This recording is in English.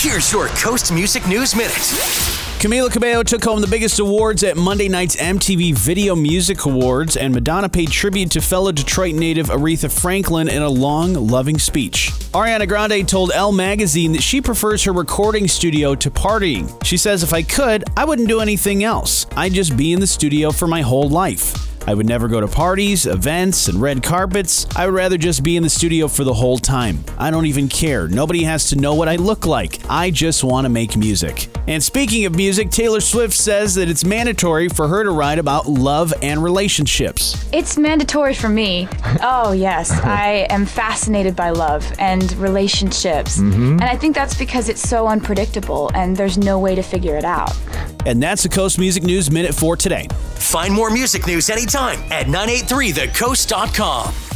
Here's your Coast Music News Minute. Camila Cabello took home the biggest awards at Monday night's MTV Video Music Awards, and Madonna paid tribute to fellow Detroit native Aretha Franklin in a long, loving speech. Ariana Grande told Elle magazine that she prefers her recording studio to partying. She says, "If I could, I wouldn't do anything else. I'd just be in the studio for my whole life. I would never go to parties, events, and red carpets. I would rather just be in the studio for the whole time. I don't even care. Nobody has to know what I look like. I just want to make music." And speaking of music, Taylor Swift says that it's mandatory for her to write about love and relationships. It's mandatory for me. Oh, yes. I am fascinated by love and relationships. And I think that's because it's so unpredictable and there's no way to figure it out. And that's the Coast Music News Minute for today. Find more music news anytime at 983thecoast.com.